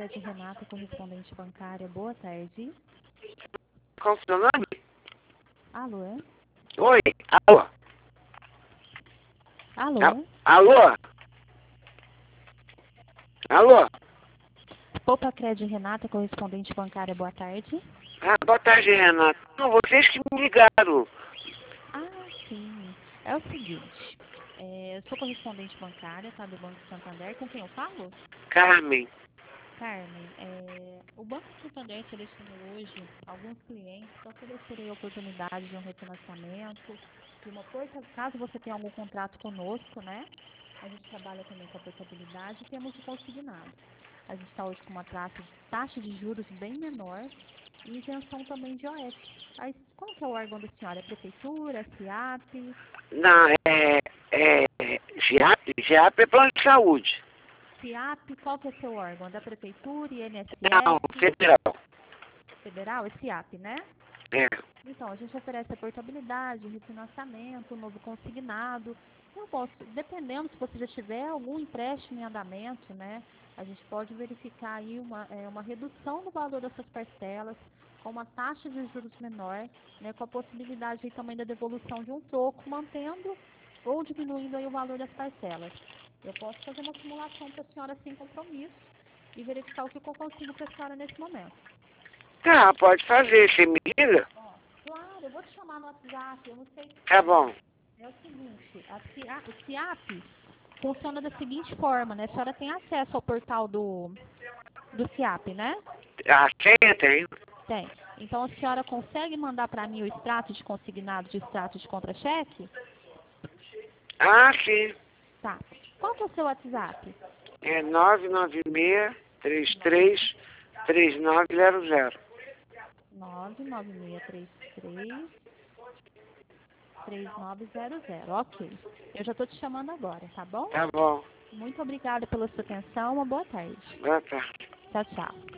Crédito Renata, correspondente bancária. Boa tarde. Qual o seu nome? Alô? Oi, alô. Alô? Alô? Alô? Poupa Crédito Renata, correspondente bancária. Boa tarde. Ah, boa tarde, Renato. Não, vocês que me ligaram. Ah, sim. É o seguinte, eu sou correspondente bancária, tá, do Banco Santander. Com quem eu falo? Carmen. Carmen, o Banco Santander selecionou hoje alguns clientes para oferecerem a oportunidade de um refinanciamento, de uma caso você tenha algum contrato conosco, né? A gente trabalha também com a portabilidade e temos o consignado. A gente está hoje com uma taxa de juros bem menor e isenção também de OF. Aí, qual que é o órgão da senhora? É Prefeitura, SIAP? Não, GIAP é plano de saúde. SIAP, qual que é seu órgão? É da Prefeitura, Não, INSS, federal. Federal? É SIAP, né? É. Então, a gente oferece a portabilidade, refinanciamento, novo consignado. Eu posso, dependendo se você já tiver algum empréstimo em andamento, né? A gente pode verificar aí uma redução no valor dessas parcelas, com uma taxa de juros menor, né? Com a possibilidade aí também da devolução de um troco, mantendo ou diminuindo aí o valor das parcelas. Eu posso fazer uma simulação para a senhora sem compromisso e verificar o que eu consigo para a senhora nesse momento. Tá, pode fazer. Você me liga? Claro, eu vou te chamar no WhatsApp, eu não sei. Tá bom. É o seguinte, o SIAP funciona da seguinte forma, né? A senhora tem acesso ao portal do SIAP, né? A senha tem. Tem. Então a senhora consegue mandar para mim o extrato de consignado de extrato de contra-cheque? Ah, sim. Tá. Qual que é o seu WhatsApp? É 996333900. 996333900. Ok. Eu já estou te chamando agora, tá bom? Tá bom. Muito obrigada pela sua atenção. Uma boa tarde. Boa tarde. Tchau, tchau.